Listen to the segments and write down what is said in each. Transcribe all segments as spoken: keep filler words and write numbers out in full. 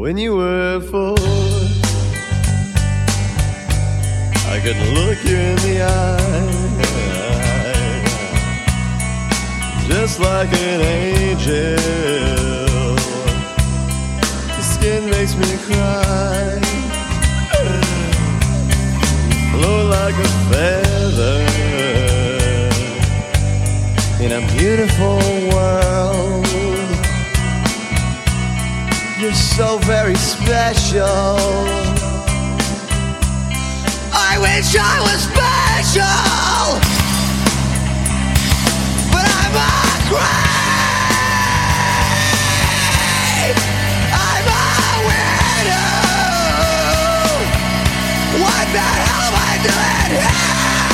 when you were four. I could look you in the eye, just like an angel. Your skin makes me cry, flow like a feather in a beautiful world. You're so very special. I wish I was special, but I'm a grave. I'm a widow. What the hell am I doing here?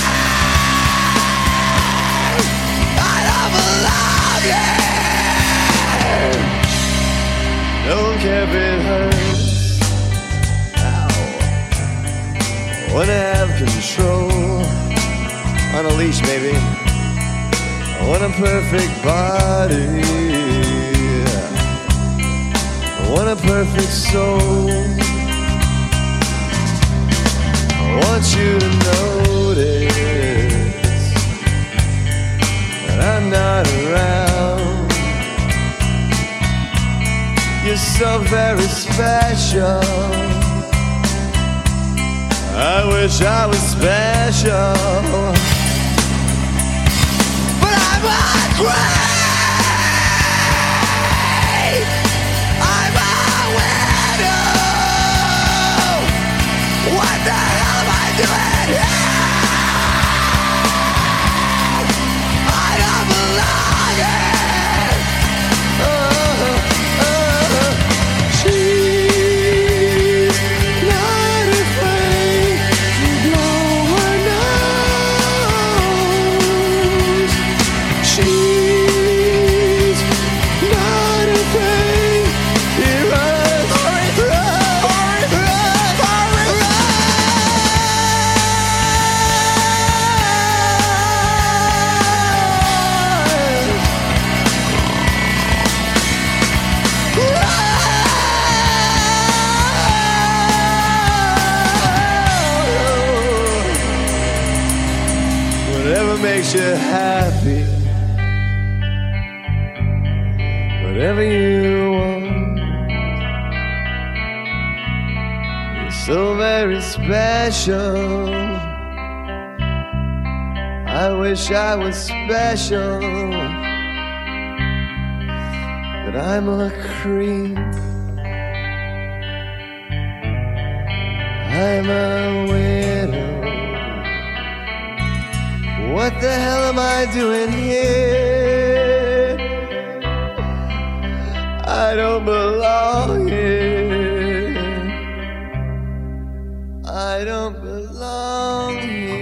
I don't belong here. Don't care if it hurts. Wanna have control on a leash, baby. I want a perfect body. I want a perfect soul. I want you to notice that I'm not around. You're so very special. I wish I was special, but I'm a grave. I'm a widow. What the hell am I doing here? I don't belong here. Oh, oh, she's not afraid. Whatever makes you happy, whatever you want. You're so very special. I wish I was special, but I'm a creep. I'm a widow. What the hell am I doing here? I don't belong here. I don't belong here.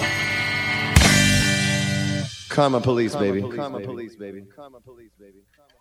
Karma police, baby. Karma police, baby. Karma police, baby.